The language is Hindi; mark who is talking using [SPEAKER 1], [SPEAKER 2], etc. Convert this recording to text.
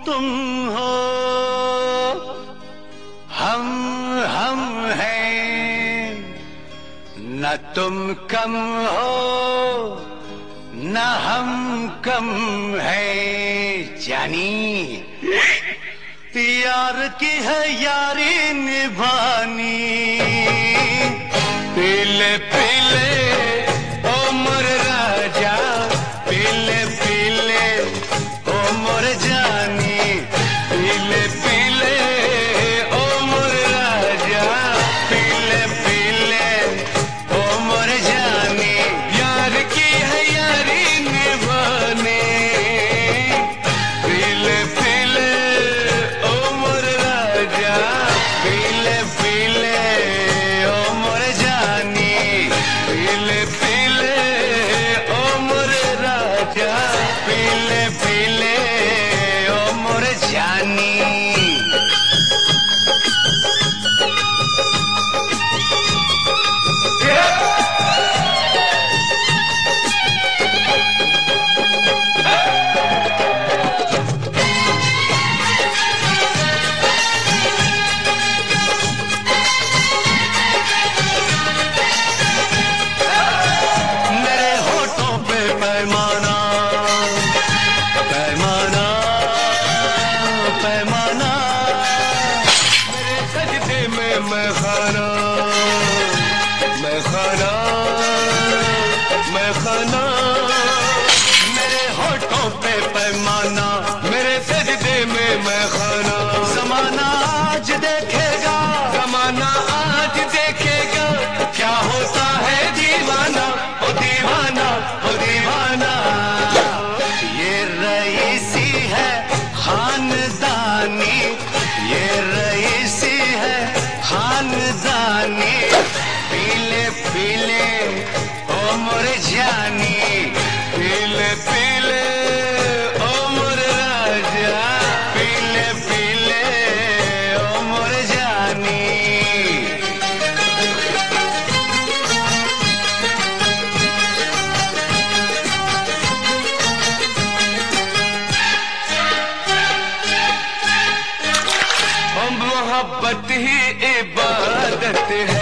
[SPEAKER 1] तुम हो, हम हैं। न तुम कम हो न हम कम है जानी। यार की है यारी निभानी। पीले पीले ओ मोर राजा, पीले पीले ओ मोर जानी। पीले पीले ओ मोर राजा, पीले पीले ओ मोर जानी। यार की है यारी निभानी। पीले पीले ओ मोर राजा, पीले पीले ओ मोर जानी। पीले पीले ओ मोर राजा, पीले पीले ओ मोर जानी। पैमाना पैमाना पैमाना, मेरे सजदे में मैं खाना, मैं खाना, मैं खाना। मेरे होठों पे पैमाना, मेरे सजदे में मैं खाना। ज़माना आज देखेगा, ज़माना आज देखेगा, क्या होता है दीवाना, ओ दीवाना, ओ दीवाना। ये रईसी है खानदानी, ये रईसी है खानदानी। पीले पीले ओ मोर जानी, पीले पीले ओ मोर राजा, पीले पीले ओ मोर जानी। मोहब्बत ही इबादत है।